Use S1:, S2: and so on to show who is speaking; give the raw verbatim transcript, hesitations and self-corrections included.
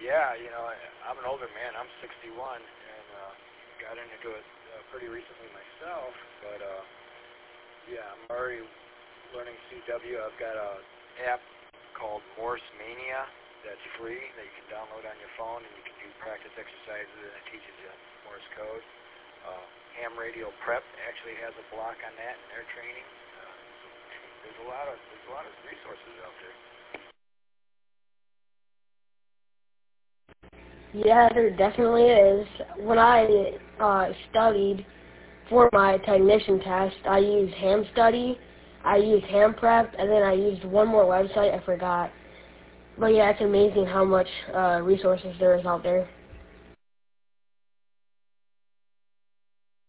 S1: yeah, you know, I, I'm an older man. I'm sixty-one, and uh, got into it uh, pretty recently myself. But uh, yeah, I'm already learning C W. I've got a app called Morse Mania that's free that you can download on your phone, and you can do practice exercises, and it teaches you Morse code. Uh, Ham Radio Prep actually has a block on that in their training. Uh, so there's a lot of there's a lot of resources out there.
S2: Yeah, there definitely is. When I uh, studied for my technician test, I used Ham Study, I used Ham Prep, and then I used one more website I forgot. But yeah, it's amazing how much uh, resources there is out there.